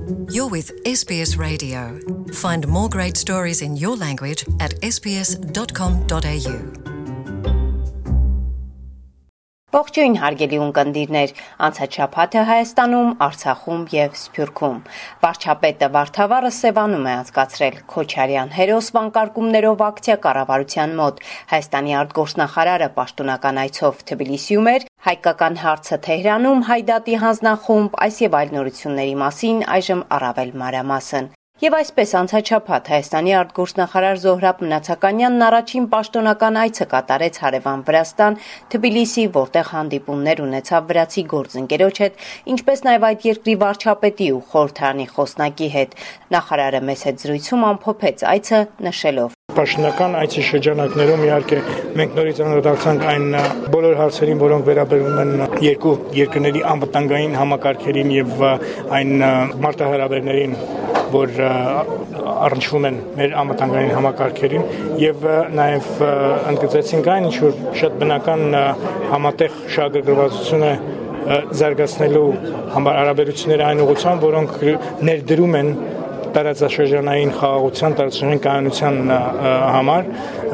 You're with SBS Radio. Find more great stories in your language at sbs.com.au. Ողջույն հարգելի ունկնդիրներ, անցած շաբաթը Հայաստանում, Արցախում եւ Սփյուռքում վարչապետը Վարդավառը Սևանում է անցկացրել Քոչարյան հերոս վանկարկումներով ակցիա կառավարության մոտ։ Հայաստանի արտգործնախարարը պաշտոնական այցով Թբիլիսիում էր, հայկական հարցը Թեհրանում, Հայդատի հանձնախումբ, այս եւ այլ նորությունների մասին այժմ առավել մանրամասն։ Եվ այսպես անցած շաբաթ Հայաստանի արտգործնախարար Զոհրաբ Մնացականյանն առաջին պաշտոնական այցը կատարեց հարևան Վրաստան, Թբիլիսի, որտեղ հանդիպումներ ունեցավ վրացի գործընկերոջ հետ, ինչպես նաև այդ երկրի վարչապետի ու խորհրդարանի խոսնակի հետ։ Նախարարը մեծ հետ զրույցում ամփոփեց այցը, նշելով. Պաշտոնական այցի շրջանակներում իհարկե մենք նորից անդրադարձանք այն բոլոր հարցերին, որոնք վերաբերում են երկու երկրների անվտանգային համակարգերին եւ այն մարտահրավերներին, որ առնչվում են մեր անվտանգային համակարգերին եւ նաեւ ընդգծեցինք այն, ինչ որ շատ բնական համատեղ շահագրգռվածություն է զարգացնելու համար հարաբերությունները այն ուղղությամբ, որոնք ներդրում են տարածաշրջանային խաղաղության, տարածաշրջանային կայունության համար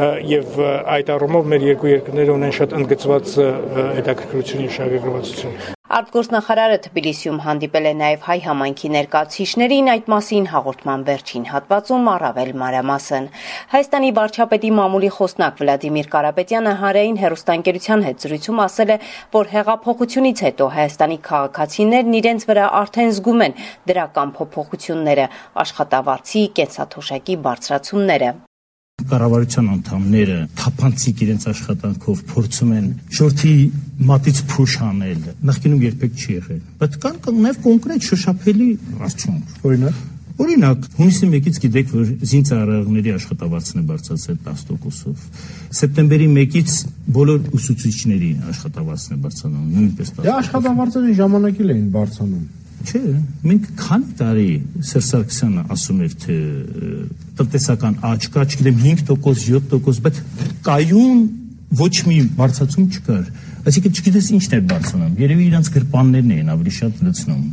եւ այդ առումով մեր երկու երկրները ունեն շատ ընդգծված հետաքրքրություն եւ շահագրգռվածություն։ Արտգործնախարարը Թբիլիսիում հանդիպել է նաև հայ համայնքի ներկայացուցիչներին, այդ մասին հաղորդման վերջին հատվածում առավել մանրամասն։ Հայաստանի վարչապետի մամուլի խոսնակ Վլադիմիր Կարապետյանը հանրային հեռուստաընկերության հետ զրույցում ասել է, որ հեղափոխությունից հետո Հայաստանի քաղաքացիներն իրենց վրա արդեն զգում են դրական փոփոխությունները, աշխատավարձի, կենսաթոշակի բարձրացումները։ Կառավարության անդամները թափանցիկ իրենց աշխատանքով փորձում են շորթի մատից փուշ անել, նախկինում երբեք չի եղել, բայց կան նաև կոնկրետ շոշափելի արդյունք։ Օրինակ, հունիսի 1-ից գիտեք, որ զինծառայողների աշխատավարձն է բարձրացել 10%-ով։ Սեպտեմբերի 1-ից բոլոր ուսուցիչների աշխատավարձն է բարձրանում, նույնպես 10%։ Դա աշխատավարձերի ժամանակ էլ էին բարձրանում։ Չէ, մենք քանի տարի Սերժ Սարգսյանը ասում էր, թե տնտեսական աճ կա, չգիտեմ 5%, 7%, բայց կայուն ոչ մի բարձրացում չկար։ Այսինքն չգիտես ինչն է բարձրանում։ Երևի իրանց գրպաններն էին ավելի շատ լցնում,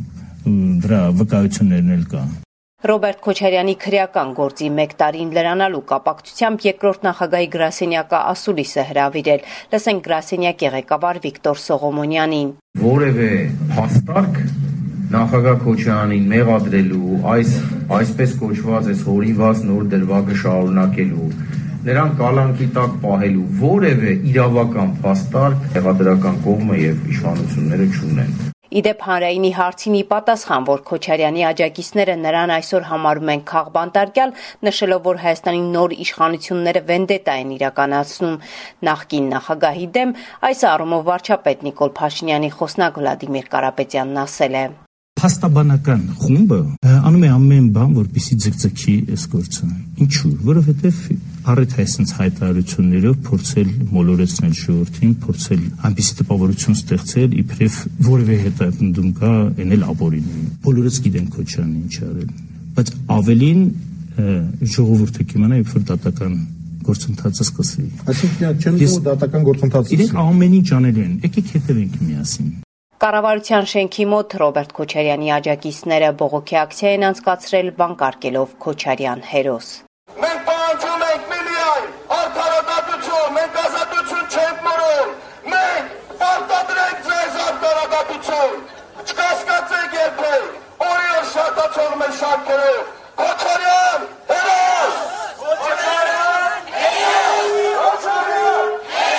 դրա վկայություններն էլ կա։ Ռոբերտ Քոչարյանի քրեական գործի 1 տարին լրանալու կապակցությամբ երկրորդ նախագահի գրասենյակը ասուլիս է հրավիրել։ Լսենք գրասենյակի ղեկավար Վիկտոր Սողոմոնյանին։ Որևէ հաստարկ նախագահ Քոչարյանին մեղադրելու, այսպես կոչված այս հորինված նոր դրվագը շարունակելու, նրան կալանքի տակ պահելու որևէ իրավական փաստարկ հեղադրական կողմը եւ իշխանությունները չունեն։ Իդեպ հանրայինի հարցին ի պատասխան, որ Քոչարյանի աջակիցները նրան այսօր համարում են քաղբանտարկյալ, նշելով, որ Հայաստանի նոր իշխանությունները վենդետա են իրականացնում նախկին նախագահի դեմ, այս առումով վարչապետ Նիկոլ Փաշինյանի խոսնակ Վլադիմիր Կարապետյանն ասել է. Փաստաբանական խումբը անում է ամեն բան, որպեսզի ձգձգի այս գործը։ Ինչու՞, որովհետև առիթ է այսպես հայտարարություններով փորձել մոլորեցնել ժողովրդին, փորձել այնպիսի տպավորություն ստեղծել, իբրև որևէ հետապնդում կա ենել ապօրինի։ Բոլորս գիտեն Քոչարյանն ինչ արել, բայց ավելին ժողովուրդը կիմանա, երբ որ դատական գործընթացը սկսվի։ Այսինքն չեն ուզում դատական գործընթացը։ Իրենք ամեն ինչ անելու են։ Եկեք հետևենք միասին։ Կառավարության շենքի մոտ Ռոբերտ Քոչարյանի աջակիցները բողոքի ակցիա են անցկացրել վանկարկելով Քոչարյան հերոս։ Մենք պահանջում ենք միայն արդարադատություն, մենք ազատություն չենք մորում, մենք պարտադրենք ձեզ արդարադատություն, չկասկածեք երբեք, օրիոր շատացող մեր շարքերով, Քոչարյան հերոս! Քոչարյան հերոս! Քոչարյան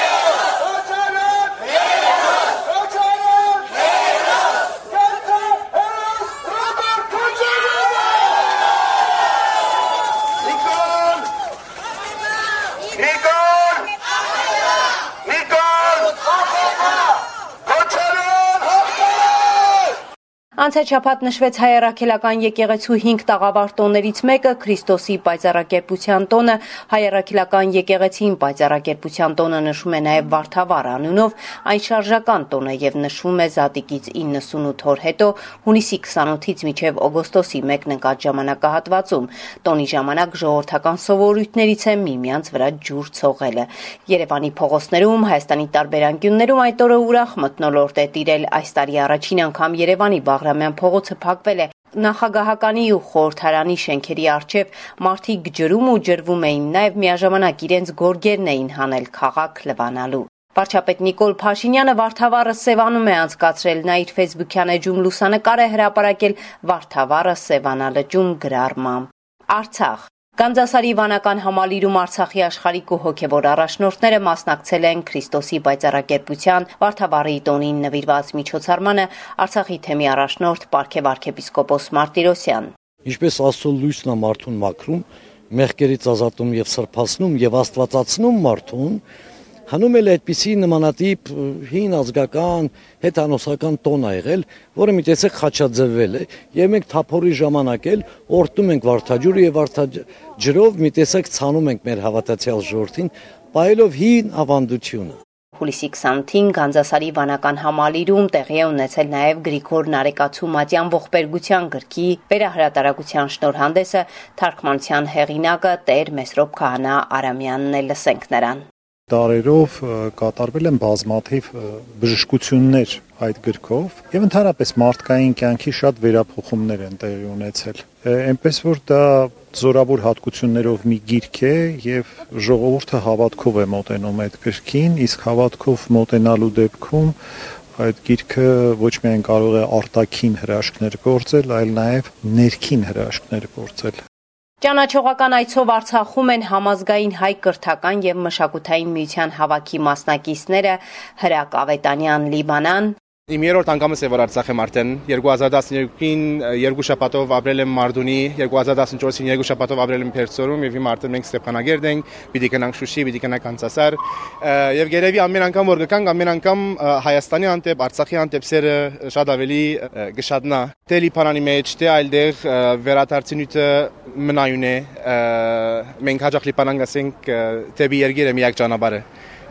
Անցած շաբաթ նշվեց հայ առաքելական եկեղեցու 5 տաղավար տոներից մեկը Քրիստոսի պայծառակերպության տոնը, հայ առաքելական եկեղեցին պայծառակերպության տոնը նշում է նաև Վարդավառ անունով, այն շարժական տոնը եւ նշվում է Զատիկից 98 օր հետո հունիսի 28-ից մինչև օգոստոսի 1-ն ընկած ժամանակահատվածում։ Տոնի ժամանակ ժողովրդական սովորույթներից է միմյանց վրա ջուր ցողելը։ Երևանի փողոցներում, Հայաստանի տարբեր անկյուններում այդ օրը ուրախ մթնոլորտ է տիրել։ Այս տարի առաջին անգամ Երևանի Բաղրամյան փողոցը փակվել է Նախագահականի ու խորհրդարանի շենքերի առջև մարդիկ ջրում ու ջրվում էին, նաև միաժամանակ իրենց գորգերն էին հանել քաղաք լվանալու։ Վարչապետ Նիկոլ Փաշինյանը Վարդավառը Սևանում է անցկացրել, նա իր ֆեյսբուքյան էջում լուսանկար է հրապարակել Վարդավառը Սևանալճում գրառմամբ։ Արցախ Գանձասարի վանական համալիրում Արցախի աշխարհիկ ու հոգևոր առաջնորդները մասնակցել են Քրիստոսի պայծառակերպության Վարդավառի տոնին նվիրված միջոցառմանը Արցախի թեմի առաջնորդ Պարքև arczepiskopos Martirosyan։ Ինչպես Աստծո լույսն է մարդուն մաքրում, մեղքերից ազատում եւ սրբացնում եւ աստվածացնում մարդուն, հանում էլ այդպիսի նմանատիպ հին ազգական հետանոսական տոն ա եղել, որը մի տեսակ խաչաձևվել է, եւ մենք թափորի ժամանակ էլ օրտում ենք վարդաջուրը եւ վարդաջրով մի տեսակ ցանում ենք մեր հավատացյալ ժողովրդին, պահելով հին ավանդությունը։ Հուլիսի 28-ին Գանձասարի վանական համալիրում տեղի է ունեցել նաև Գրիգոր Նարեկացու Մատյան ողբերգության գրքի վերահրատարակության շնորհանդեսը, թարգմանության հեղինակը Տեր Մեսրոպ Քահանա Արամյանն է, լսենք նրան։ Տարերով կատարվել են բազմաթիվ բժշկություններ այդ գրքով եւ ընդհանրապես մարդկային կյանքի շատ վերափոխումներ են տեղի ունեցել։ Այնպես որ դա զորավոր հատկություններով մի գիրք է եւ ժողովուրդը հավատքով է մոտենում այդ գրքին, իսկ հավատքով մոտենալու դեպքում այդ գիրքը ոչ միայն կարող է արտաքին հրաշքներ գործել, այլ նաեւ ներքին հրաշքներ գործել։ Ճանաչողական այցով Արցախում են համազգային հայ կրթական եւ մշակութային միության հավաքի մասնակիցները Հրակ Ավետանյան Լիբանան։ Իմ երրորդ անգամս է որ Արցախ եմ արդեն 2012-ին 2 շաբաթով ապրել եմ Մարդունի, 2014-ին 2 շաբաթով ապրել եմ Փերծորում եւ հիմա արդեն մենք Ստեփանագերդ ենք, պիտի գնանք Շուշի, պիտի գնանք Անցասար եւ երևի ամեն անգամ որ գանք ամեն անգամ Հայաստանի անտեպ, Արցախի անտեպ սերը շատ ավելի գշատնա։ Դե Լիբանանի մեջ, դե այլտեղ վերադարձնույթը մնայուն է։ Մենք հաջող Լիբանան գասենք դեպի երկիրը միակ ճանապարհը։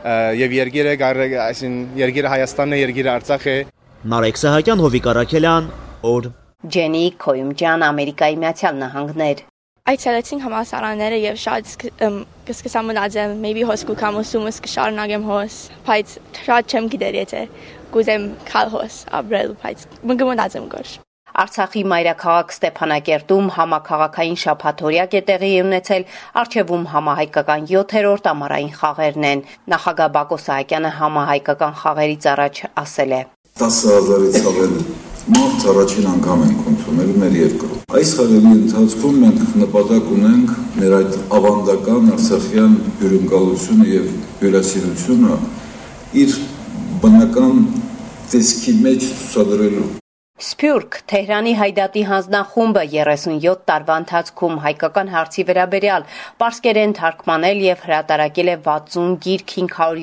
Եվ երկիրը այսին երկիրը Հայաստանն է, երկիրը Արցախ է։ Նարեկ Սահակյան, Հովիկ Արաքելյան, օր։ Ջենի Քոյումջան, Ամերիկայի Միացյալ Նահանգներ։ Այցելեցինք համալսարանները եւ շատ կսկսամ մտածեմ, maybe հոս կուքամ ուսումս կշարունակեմ հոս, բայց շատ չեմ գիտեր եթե կուզեմ քալ հոս ապրել, բայց մտածեմ գոր։ Արցախի մայրաքաղաք Ստեփանակերտում համաքաղաքային շաբաթօրյակ է տեղի ունեցել, առջևում համահայկական 7-րդ ամառային խաղերն են։ Նախագահ Բակո Սահակյանը համահայկական խաղերից առաջ ասել է. 10,000-ից ավել մարդ առաջին անգամ ենք ընդունել մեր երկրում։ Այս խաղերի ընթացքում մենք նպատակ ունենք մեր այդ ավանդական արցախյան հյուրընկալությունը եւ հյուրասիրությունը իր բնական տեսքի մեջ ցուցադրելու։ Սփյուռք Թեհրանի Հայդատի հանձնախումբը 37 տարվա ընթացքում հայկական հարցի վերաբերյալ պարսկերեն թարգմանել եւ հրատարակել է 60 գիրք,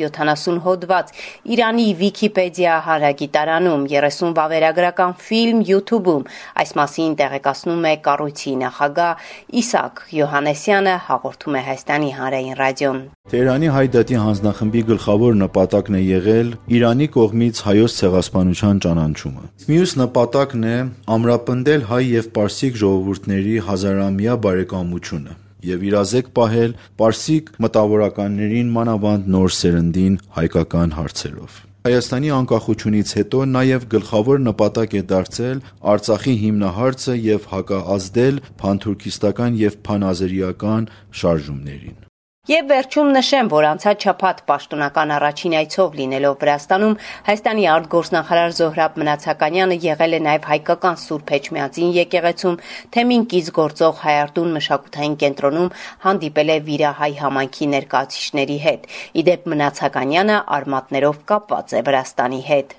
570 հոդված, Իրանի Վիկիպեդիա հանրագիտարանում, 30 վավերագրական ֆիլմ YouTube-ում։ Այս մասին տեղեկացնում է կառույցի նախագահ Իսակ Յոհանեսյանը, հաղորդում է Հայաստանի հանրային ռադիոն։ Թեհրանի Հայդատի հանձնախմբի գլխավոր նպատակն է եղել Իրանի կողմից հայոց ցեղասպանության ճանաչումը։ Մյուս նպատակն է ամրապնդել հայ եւ պարսիկ ժողովուրդների հազարամյա բարեկամությունը եւ իրազեկ պահել պարսիկ մտավորականներին, մանավանդ նոր սերնդին հայկական հարցերով։ Հայաստանի անկախությունից հետո նաև գլխավոր նպատակ է դարձել Արցախի հիմնահարցը եւ հակազդել փանթուրքիստական եւ փանազերիական շարժումներին։ Եվ վերջում նշեմ, որ անցած շաբաթ պաշտոնական առաջին այցով լինելով Վրաստանում Հայաստանի արտգործնախարար Զոհրաբ Մնացականյանը եղել է նաև հայկական Սուրբ Էջմիածին եկեղեցում, թեմին կից գործող Հայարտուն մշակութային կենտրոնում հանդիպել է վիրահայ համայնքի ներկայացուցիչների հետ։ Իդեպ Մնացականյանը արմատներով կապված է Վրաստանի հետ։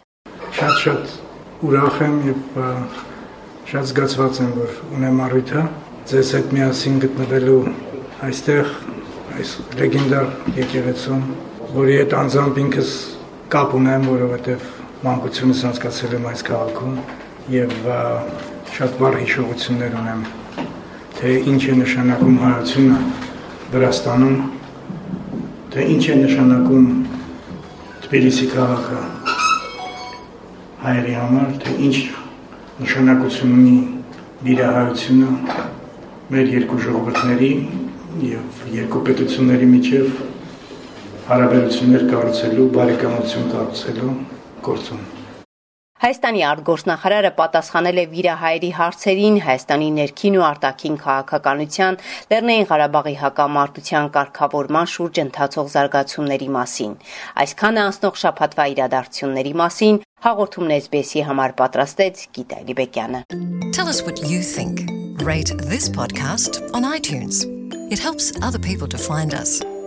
Շատ ուրախ եմ եւ շատ զգացված եմ, որ ունեմ առիթը ձեզ հետ միասին գտնվելու այստեղ այս լեգենդար եկեղեցում, որի հետ անձամբ ինքս կապ ունեմ, որովհետև մանկությունս անցկացրել եմ այս քաղաքում եւ շատ վառ հիշողություններ ունեմ, թե ինչ է նշանակում հայությունը Վրաստանում, թե ինչ է նշանակում Թբիլիսի քաղաքը հայերի համար, թե ինչ նշանակություն ունի վիրահայությունը մեր երկու ժողովուրդների եւ երկու պետությունների միջև հարաբերություններ կառուցելու, բարեկամություն կառուցելու գործում։ Հայաստանի արտգործնախարարը պատասխանել է վիրահայերի հարցերին Հայաստանի ներքին ու արտաքին քաղաքականության, Լեռնային Ղարաբաղի հակամարտության կարգավորման շուրջ ընթացող զարգացումների մասին։ Այսքանը անցնող շաբաթվա իրադարձությունների մասին հաղորդումն SBS-ի համար պատրաստեց Գիտա Լիբեկյանը։ Tell us what you think. Rate this podcast on iTunes. It helps other people to find us.